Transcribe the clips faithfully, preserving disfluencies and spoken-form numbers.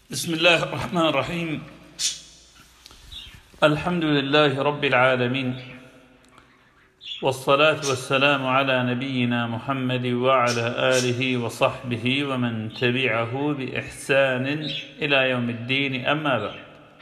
بسم الله الرحمن الرحيم. الحمد لله رب العالمين، والصلاة والسلام على نبينا محمد وعلى آله وصحبه ومن تبعه بإحسان إلى يوم الدين، أما بعد.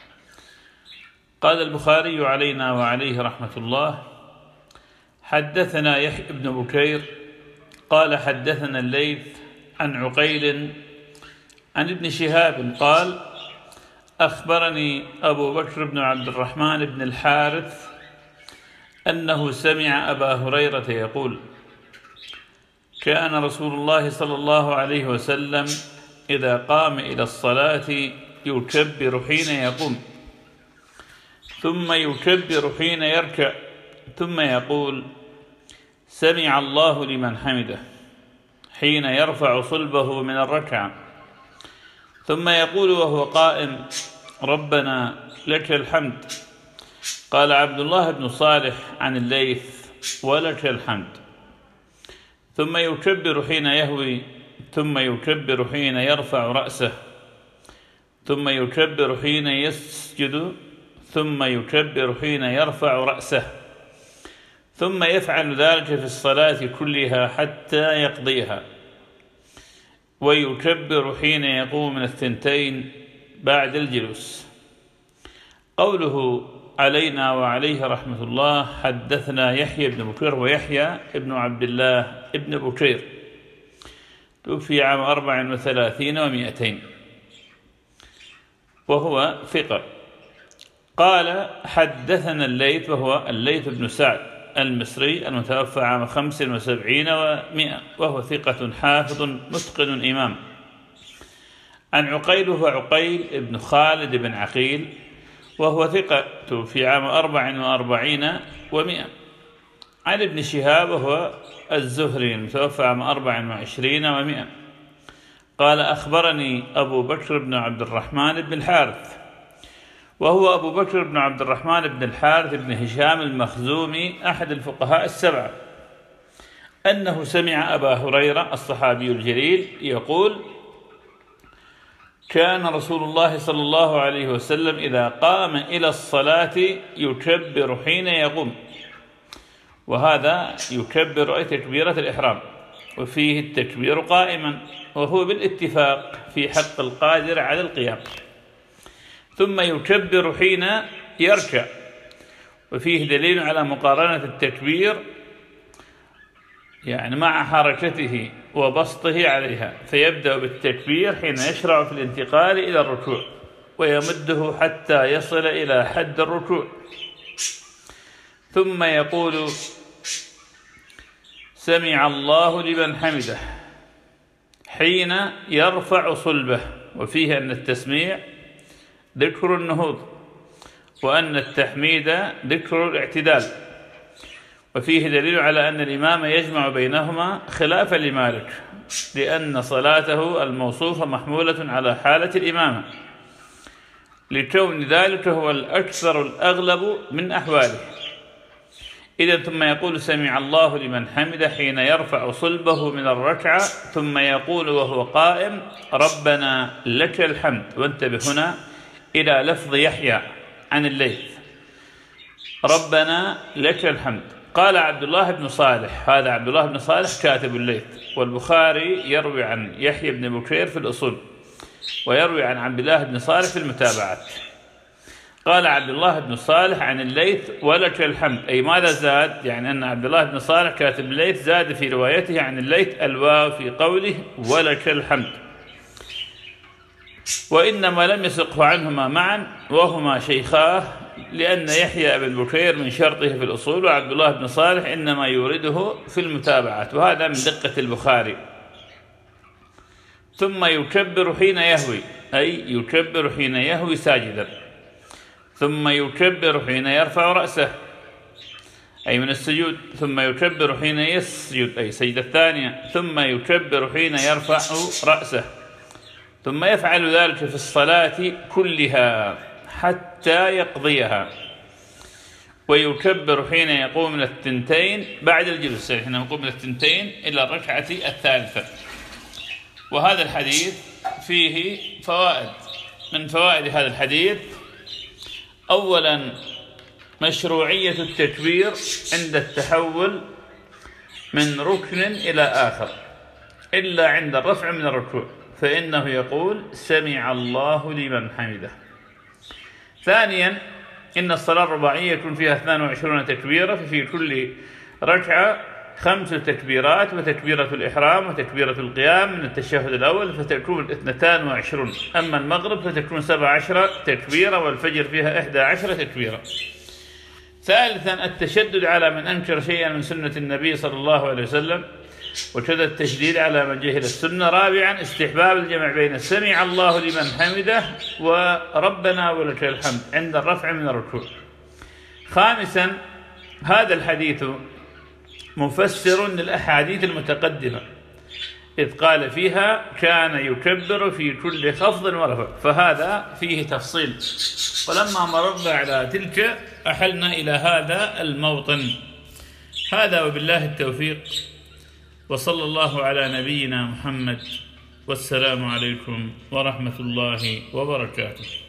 قال البخاري علينا وعليه رحمة الله: حدثنا يحيى بن بكير قال حدثنا الليث عن عقيل عن ابن شهاب قال: أخبرني أبو بكر بن عبد الرحمن بن الحارث أنه سمع أبا هريرة يقول: كان رسول الله صلى الله عليه وسلم إذا قام إلى الصلاة يكبر حين يقوم، ثم يكبر حين يركع، ثم يقول: سمع الله لمن حمده، حين يرفع صلبه من الركعة، ثم يقول وهو قائم: ربنا لك الحمد. قال عبد الله بن صالح عن الليث: ولك الحمد. ثم يكبر حين يهوي، ثم يكبر حين يرفع رأسه، ثم يكبر حين يسجد، ثم يكبر حين يرفع رأسه، ثم يفعل ذلك في الصلاة كلها حتى يقضيها، ويكبر حين يقوم من الثنتين بعد الجلوس. قوله علينا وعليه رحمة الله: حدثنا يحيى بن بكير، ويحيى ابن عبد الله ابن بكير توفي عام أربع وثلاثين ومئتين، وهو ثقة. قال حدثنا الليث، وهو الليث بن سعد المصري المتوفى عام خمس وسبعين ومئة، وهو ثقة حافظ متقن إمام. عن عقيل، وهو عقيل بن خالد بن عقيل، وهو ثقة في عام أربع وأربعين ومئة. عن ابن شهاب، وهو الزهري المتوفى عام أربع وعشرين ومئة، قال: أخبرني أبو بكر بن عبد الرحمن بن الحارث، وهو أبو بكر بن عبد الرحمن بن الحارث بن هشام المخزومي أحد الفقهاء السبعة، أنه سمع أبا هريرة الصحابي الجليل يقول: كان رسول الله صلى الله عليه وسلم إذا قام إلى الصلاة يكبر حين يقوم. وهذا يكبر أي تكبيرة الإحرام، وفيه التكبير قائما، وهو بالاتفاق في حق القادر على القيام. ثم يكبر حين يركع، وفيه دليل على مقارنة التكبير يعني مع حركته وبسطه عليها، فيبدأ بالتكبير حين يشرع في الانتقال إلى الركوع، ويمده حتى يصل إلى حد الركوع، ثم يقول: سمع الله لمن حمده، حين يرفع صلبه. وفيه أن التسميع ذكر النهوض، وأن التحميد ذكر الاعتدال. وفيه دليل على أن الإمام يجمع بينهما خلافا لمالك، لأن صلاته الموصوفة محمولة على حالة الإمامة، لكون ذلك هو الأكثر الأغلب من أحواله. إذن ثم يقول: سمع الله لمن حمده، حين يرفع صلبه من الركعة، ثم يقول وهو قائم: ربنا لك الحمد. وانتبه هنا إلى لفظ يحيى عن الليث: ربنا لك الحمد. قال عبد الله بن صالح، هذا عبد الله بن صالح كاتب الليث، والبخاري يروي عن يحيى بن بكير في الأصول، ويروي عن عبد الله بن صالح في المتابعات. قال عبد الله بن صالح عن الليث: ولك الحمد. أي ماذا زاد؟ يعني أن عبد الله بن صالح كاتب الليث زاد في روايته عن الليث الواو في قوله ولك الحمد، وإنما لم يسقه عنهما معا، وهما شيخاه، لأن يحيى بن بكير من شرطه في الأصول، وعبد الله بن صالح إنما يورده في المتابعات، وهذا من دقة البخاري. ثم يكبر حين يهوي، أي يكبر حين يهوي ساجدا، ثم يكبر حين يرفع رأسه، أي من السجود، ثم يكبر حين يسجد، أي سجدة الثانية، ثم يكبر حين يرفع رأسه، ثم يفعل ذلك في الصلاة كلها حتى يقضيها، ويكبر حين يقوم من الثنتين بعد الجلوس، يعني حين يقوم من الثنتين إلى الركعة الثالثة. وهذا الحديث فيه فوائد. من فوائد هذا الحديث: أولا مشروعية التكبير عند التحول من ركن إلى آخر إلا عند الرفع من الركوع، فإنه يقول سمع الله لمن حمده. ثانيا إن الصلاة الرباعية يكون فيها اثنان وعشرون تكبيرة، ففي كل ركعة خمس تكبيرات، وتكبيرة الإحرام وتكبيرة القيام من التشهد الأول فتكون اثنتان وعشرون. أما المغرب فتكون سبع عشر تكبيرة، والفجر فيها إحدى عشر تكبيرة. ثالثا التشدد على من أنكر شيئا من سنة النبي صلى الله عليه وسلم، وكذا التشديد على من جهل السنة. رابعا استحباب الجمع بين سمع الله لمن حمده وربنا ولك الحمد عند الرفع من الركوع. خامسا هذا الحديث مفسر للأحاديث المتقدمة، إذ قال فيها كان يكبر في كل خفض ورفع، فهذا فيه تفصيل. ولما مررنا على تلك أحلنا إلى هذا الموطن. هذا وبالله التوفيق، وصلى الله على نبينا محمد، والسلام عليكم ورحمة الله وبركاته.